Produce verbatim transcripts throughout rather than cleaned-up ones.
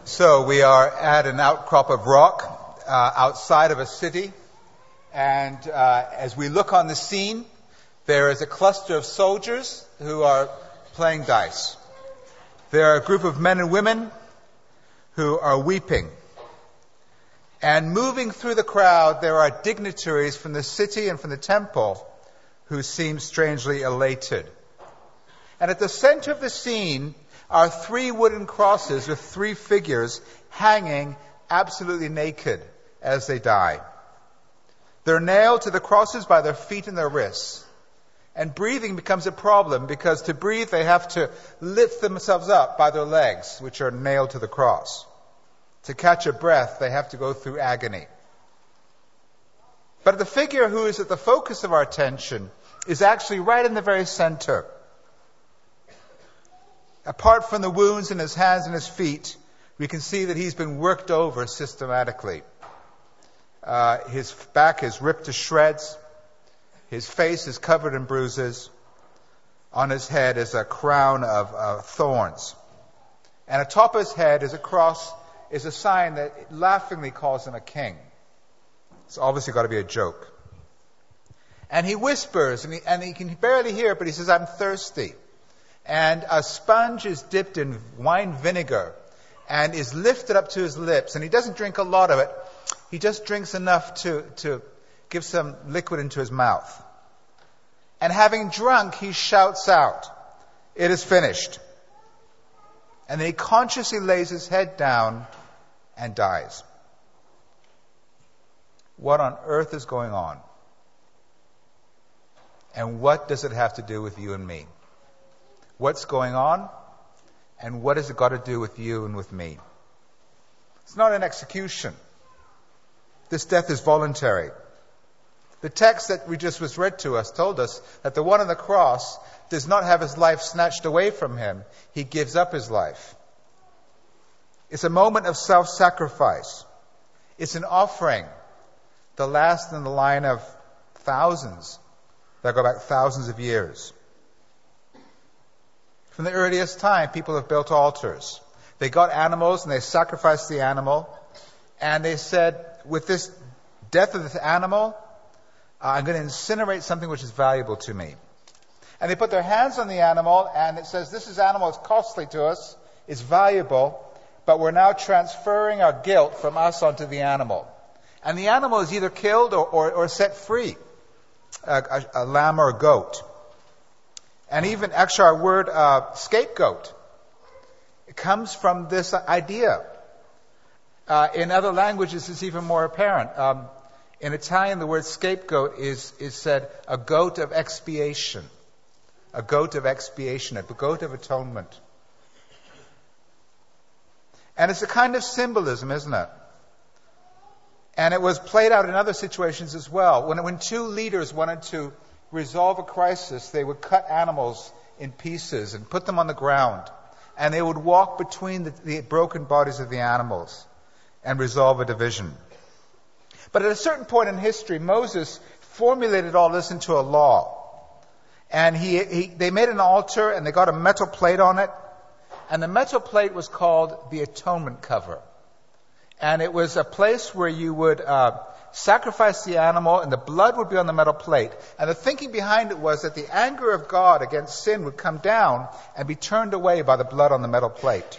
So we are at an outcrop of rock uh, outside of a city, and uh, as we look on the scene, there is a cluster of soldiers who are playing dice. There are a group of men and women who are weeping. And moving through the crowd, there are dignitaries from the city and from the temple who seem strangely elated. And at the center of the scene are three wooden crosses with three figures hanging absolutely naked as they die. They're nailed to the crosses by their feet and their wrists. And breathing becomes a problem because to breathe they have to lift themselves up by their legs, which are nailed to the cross. To catch a breath, they have to go through agony. But the figure who is at the focus of our attention is actually right in the very center. Apart from the wounds in his hands and his feet, we can see that he's been worked over systematically. Uh, his back is ripped to shreds. His face is covered in bruises. On his head is a crown of uh, thorns. And atop his head is a cross, is a sign that laughingly calls him a king. It's obviously got to be a joke. And he whispers, and he, and he can barely hear it, but he says, "I'm thirsty." And a sponge is dipped in wine vinegar and is lifted up to his lips. And he doesn't drink a lot of it. He just drinks enough to, to give some liquid into his mouth. And having drunk, he shouts out, "It is finished." And then he consciously lays his head down and dies. What on earth is going on? And what does it have to do with you and me? What's going on? And what has it got to do with you and with me? It's not an execution. This death is voluntary. The text that we just was read to us told us that the one on the cross does not have his life snatched away from him. He gives up his life. It's a moment of self-sacrifice. It's an offering, the last in the line of thousands that go back thousands of years. From the earliest time, people have built altars. They got animals and they sacrificed the animal. And they said, with this death of this animal, uh, I'm going to incinerate something which is valuable to me. And they put their hands on the animal and it says, this is animal is costly to us, it's valuable, but we're now transferring our guilt from us onto the animal. And the animal is either killed or, or, or set free, a, a, a lamb or a goat. And even, actually, our word uh, scapegoat, it comes from this idea. Uh, in other languages, it's even more apparent. Um, in Italian, the word scapegoat is, is said a goat of expiation. A goat of expiation, a goat of atonement. And it's a kind of symbolism, isn't it? And it was played out in other situations as well. When, when two leaders wanted to resolve a crisis, they would cut animals in pieces and put them on the ground. And they would walk between the, the broken bodies of the animals and resolve a division. But at a certain point in history, Moses formulated all this into a law. And he, he, they made an altar and they got a metal plate on it. And the metal plate was called the atonement cover. And it was a place where you would uh, sacrifice the animal and the blood would be on the metal plate. And the thinking behind it was that the anger of God against sin would come down and be turned away by the blood on the metal plate.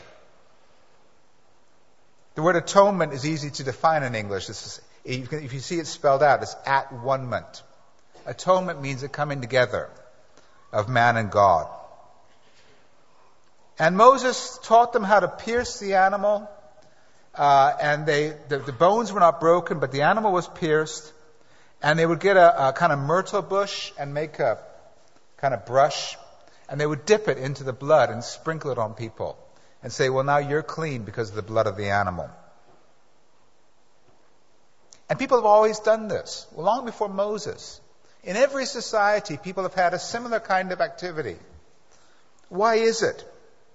The word atonement is easy to define in English. This is, if you see it spelled out, it's at one-ment. Atonement means a coming together of man and God. And Moses taught them how to pierce the animal. Uh, and they, the, the bones were not broken, but the animal was pierced. And they would get a, a kind of myrtle bush and make a kind of brush. And they would dip it into the blood and sprinkle it on people. And say, well, now you're clean because of the blood of the animal. And people have always done this, long before Moses. In every society, people have had a similar kind of activity. Why is it?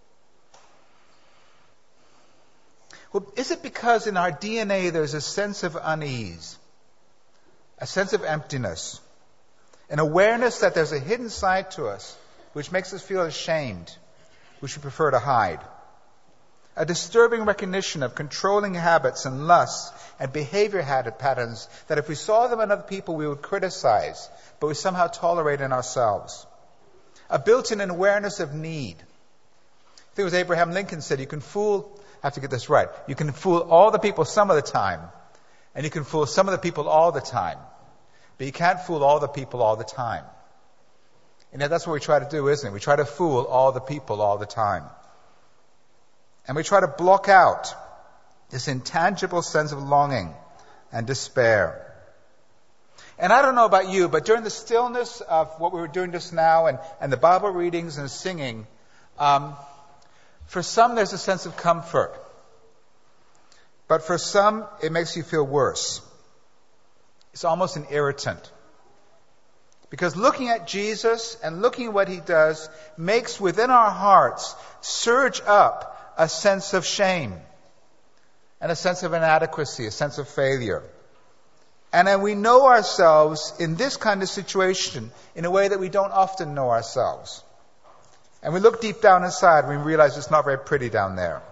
Well, is it because in our D N A there's a sense of unease, a sense of emptiness, an awareness that there's a hidden side to us which makes us feel ashamed, which we prefer to hide? a disturbing recognition of controlling habits and lusts and behavior habit patterns that if we saw them in other people, we would criticize, but we somehow tolerate in ourselves. A built-in awareness of need. I think it was Abraham Lincoln said, you can fool, I have to get this right, you can fool all the people some of the time, and you can fool some of the people all the time, but you can't fool all the people all the time. And that's what we try to do, isn't it? We try to fool all the people all the time. And we try to block out this intangible sense of longing and despair. And I don't know about you, but during the stillness of what we were doing just now and, and the Bible readings and singing, um, for some there's a sense of comfort. But for some, it makes you feel worse. It's almost an irritant. Because looking at Jesus and looking at what he does makes within our hearts surge up a sense of shame and a sense of inadequacy, a sense of failure. And then we know ourselves in this kind of situation in a way that we don't often know ourselves. And we look deep down inside and we realize it's not very pretty down there.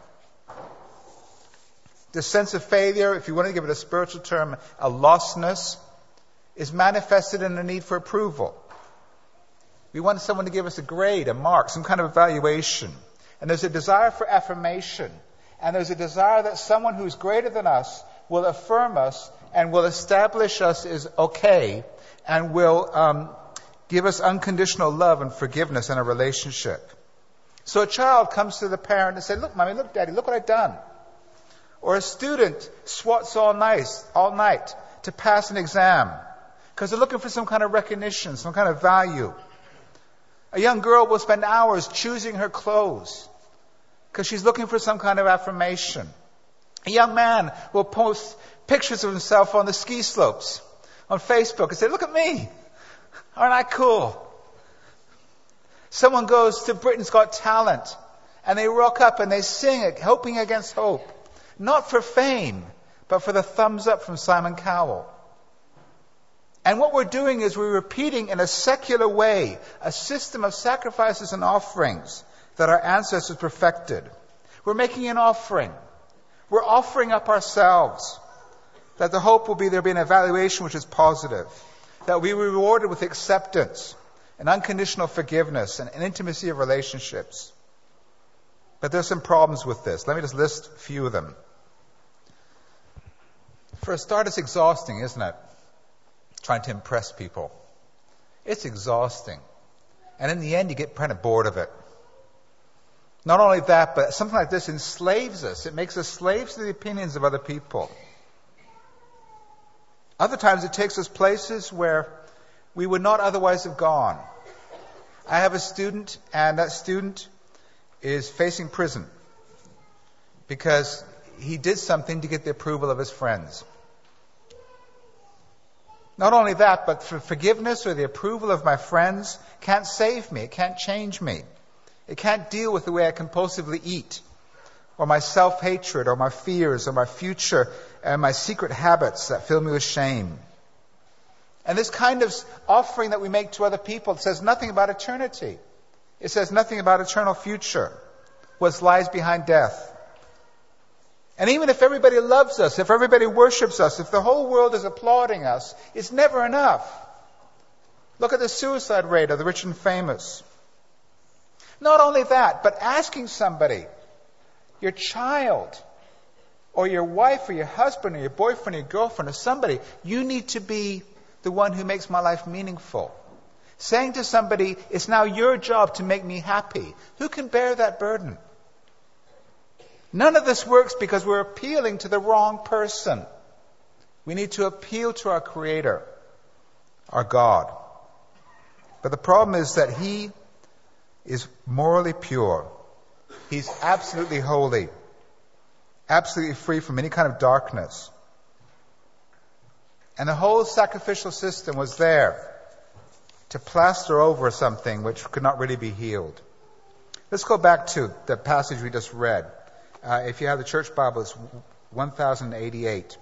This sense of failure, if you want to give it a spiritual term, a lostness, is manifested in a need for approval. We want someone to give us a grade, a mark, some kind of evaluation. And there's a desire for affirmation. And there's a desire that someone who's greater than us will affirm us and will establish us as okay and will um, give us unconditional love and forgiveness in a relationship. So a child comes to the parent and says, look, mommy, look, daddy, look what I've done. Or a student swats all night, all night to pass an exam because they're looking for some kind of recognition, some kind of value. A young girl will spend hours choosing her clothes because she's looking for some kind of affirmation. A young man will post pictures of himself on the ski slopes on Facebook and say, look at me. Aren't I cool? Someone goes to Britain's Got Talent and they rock up and they sing it, hoping against hope. Not for fame, but for the thumbs up from Simon Cowell. And what we're doing is we're repeating in a secular way a system of sacrifices and offerings that our ancestors perfected. We're making an offering. We're offering up ourselves. That the hope will be there be an evaluation which is positive. That we will be rewarded with acceptance and unconditional forgiveness and an intimacy of relationships. But there's some problems with this. Let me just list a few of them. For a start, it's exhausting, isn't it? Trying to impress people. It's exhausting. And in the end, you get kind of bored of it. Not only that, but something like this enslaves us. It makes us slaves to the opinions of other people. Other times, it takes us places where we would not otherwise have gone. I have a student, and that student is facing prison because he did something to get the approval of his friends. Not only that, but for forgiveness or the approval of my friends can't save me. It can't change me. It can't deal with the way I compulsively eat, or my self-hatred, or my fears, or my future, and my secret habits that fill me with shame. And this kind of offering that we make to other people says nothing about eternity. It says nothing about eternal future, what lies behind death. And even if everybody loves us, if everybody worships us, if the whole world is applauding us, it's never enough. Look at the suicide rate of the rich and famous. Not only that, but asking somebody, your child, or your wife, or your husband, or your boyfriend, or your girlfriend, or somebody, you need to be the one who makes my life meaningful. Saying to somebody, it's now your job to make me happy. Who can bear that burden? None of this works because we're appealing to the wrong person. We need to appeal to our Creator, our God. But the problem is that He is morally pure. He's absolutely holy, absolutely free from any kind of darkness. And the whole sacrificial system was there to plaster over something which could not really be healed. Let's go back to the passage we just read. Uh, if you have the church Bible, it's one thousand eighty-eight.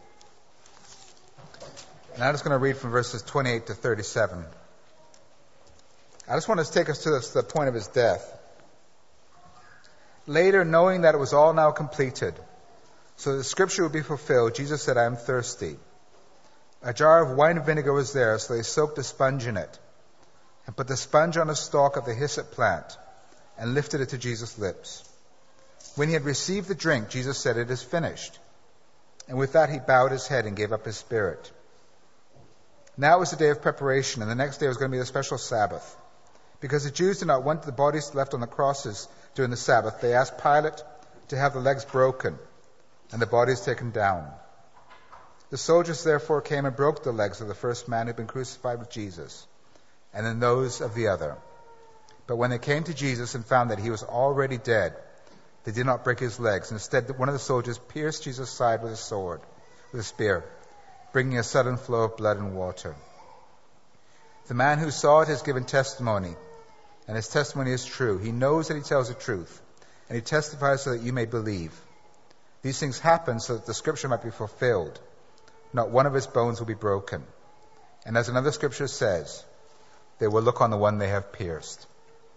And I'm just going to read from verses twenty-eight to thirty-seven. I just want to take us to this, the point of his death. Later, knowing that it was all now completed, so that the scripture would be fulfilled, Jesus said, "I am thirsty." A jar of wine vinegar was there, so they soaked a sponge in it and put the sponge on a stalk of the hyssop plant and lifted it to Jesus' lips. When he had received the drink, Jesus said, "It is finished." And with that he bowed his head and gave up his spirit. Now it was the day of preparation, and the next day was going to be the special Sabbath. Because the Jews did not want the bodies left on the crosses during the Sabbath, they asked Pilate to have the legs broken and the bodies taken down. The soldiers therefore came and broke the legs of the first man who had been crucified with Jesus, and then those of the other. But when they came to Jesus and found that he was already dead, they did not break his legs. Instead, one of the soldiers pierced Jesus' side with a sword, with a spear, bringing a sudden flow of blood and water. The man who saw it has given testimony, and his testimony is true. He knows that he tells the truth, and he testifies so that you may believe. These things happen so that the scripture might be fulfilled. Not one of his bones will be broken. And as another scripture says, they will look on the one they have pierced.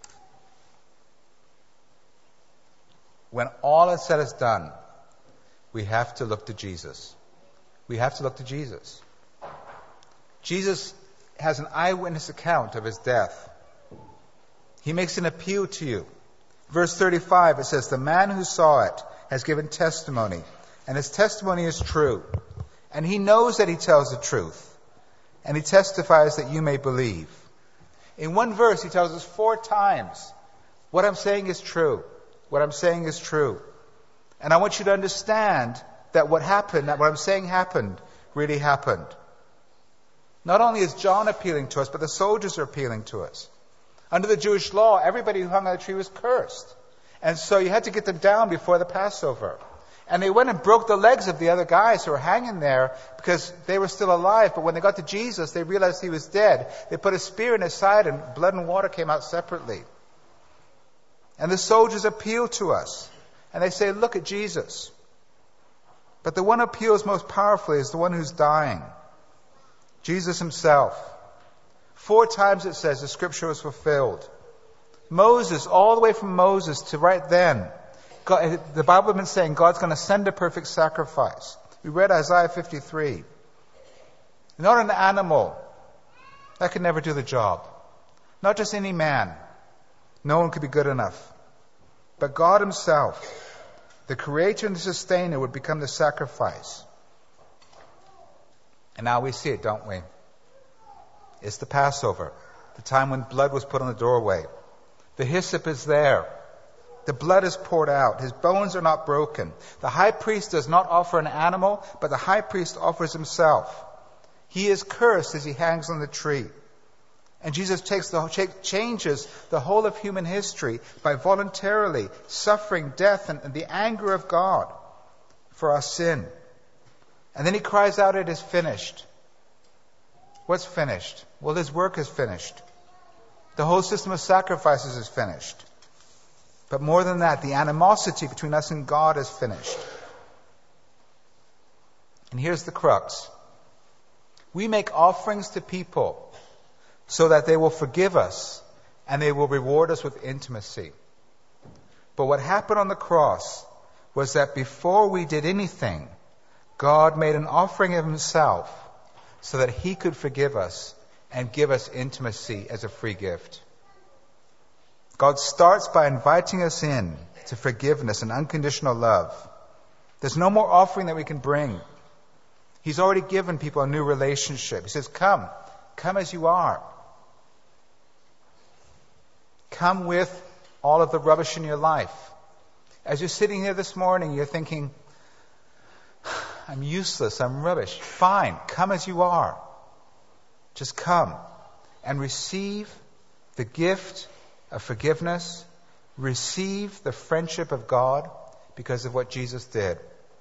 When all is said is done, we have to look to Jesus. We have to look to Jesus. Jesus has an eyewitness account of his death. He makes an appeal to you. Verse thirty-five, it says, "The man who saw it has given testimony, and his testimony is true. And he knows that he tells the truth, and he testifies that you may believe." In one verse, he tells us four times, what I'm saying is true. What I'm saying is true. And I want you to understand that what happened, that what I'm saying happened, really happened. Not only is John appealing to us, but the soldiers are appealing to us. Under the Jewish law, everybody who hung on the tree was cursed. And so you had to get them down before the Passover. And they went and broke the legs of the other guys who were hanging there because they were still alive. But when they got to Jesus, they realized he was dead. They put a spear in his side and blood and water came out separately. And the soldiers appeal to us. And they say, "Look at Jesus." But the one who appeals most powerfully is the one who's dying. Jesus himself. Four times it says the scripture was fulfilled. Moses, all the way from Moses to right then, God, the Bible has been saying God's going to send a perfect sacrifice. We read Isaiah fifty-three. Not an animal. That could never do the job. Not just any man. No one could be good enough. But God himself, the creator and the sustainer, would become the sacrifice. And now we see it, don't we? It's the Passover, the time when blood was put on the doorway. The hyssop is there. The blood is poured out. His bones are not broken. The high priest does not offer an animal, but the high priest offers himself. He is cursed as he hangs on the tree. And Jesus takes the, changes the whole of human history by voluntarily suffering death and, and the anger of God for our sin. And then he cries out, "It is finished." What's finished? Well, his work is finished. The whole system of sacrifices is finished. But more than that, the animosity between us and God is finished. And here's the crux. We make offerings to people so that they will forgive us and they will reward us with intimacy. But what happened on the cross was that before we did anything, God made an offering of himself so that he could forgive us and give us intimacy as a free gift. God starts by inviting us in to forgiveness and unconditional love. There's no more offering that we can bring. He's already given people a new relationship. He says, "Come, come as you are. Come with all of the rubbish in your life." As you're sitting here this morning, you're thinking, "I'm useless, I'm rubbish." Fine, come as you are. Just come and receive the gift of forgiveness. Receive the friendship of God because of what Jesus did.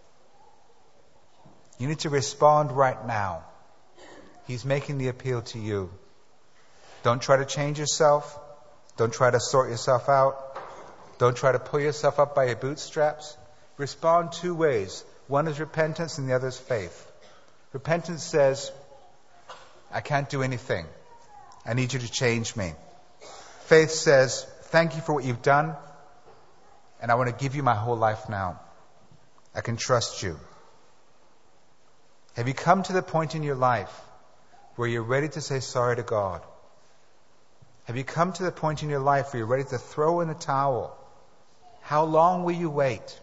You need to respond right now. He's making the appeal to you. Don't try to change yourself. Don't try to sort yourself out. Don't try to pull yourself up by your bootstraps. Respond two ways. One is repentance and the other is faith. Repentance says, "I can't do anything. I need you to change me." Faith says, "Thank you for what you've done. And I want to give you my whole life now. I can trust you. Have you come to the point in your life where you're ready to say sorry to God? Have you come to the point in your life where you're ready to throw in the towel? How long will you wait?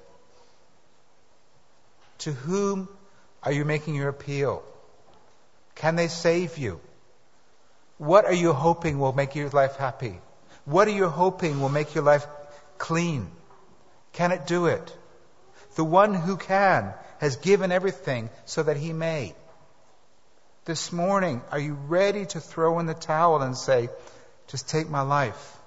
To whom are you making your appeal? Can they save you? What are you hoping will make your life happy? What are you hoping will make your life clean? Can it do it? The one who can has given everything so that he may. This morning, are you ready to throw in the towel and say, just take my life?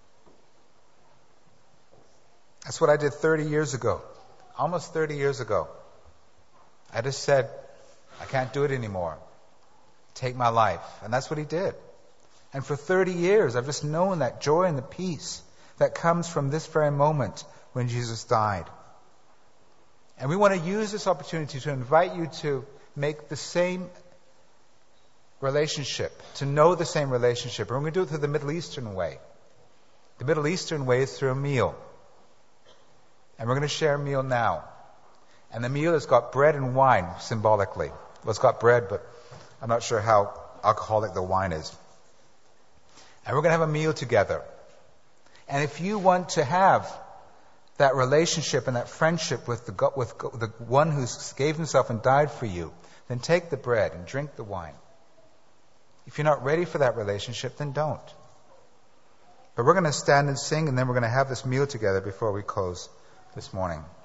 That's what I did thirty years ago. Almost thirty years ago. I just said, I can't do it anymore. Take my life. And that's what he did. And for thirty years, I've just known that joy and the peace that comes from this very moment when Jesus died. And we want to use this opportunity to invite you to make the same relationship, to know the same relationship. And we're going to do it through the Middle Eastern way. The Middle Eastern way is through a meal. And we're going to share a meal now. And the meal has got bread and wine, symbolically. Well, it's got bread, but I'm not sure how alcoholic the wine is. And we're going to have a meal together. And if you want to have that relationship and that with with the with the one who gave himself and died for you, then take the bread and drink the wine. If you're not ready for that relationship, then don't. But we're going to stand and sing, and then we're going to have this meal together before we close this morning.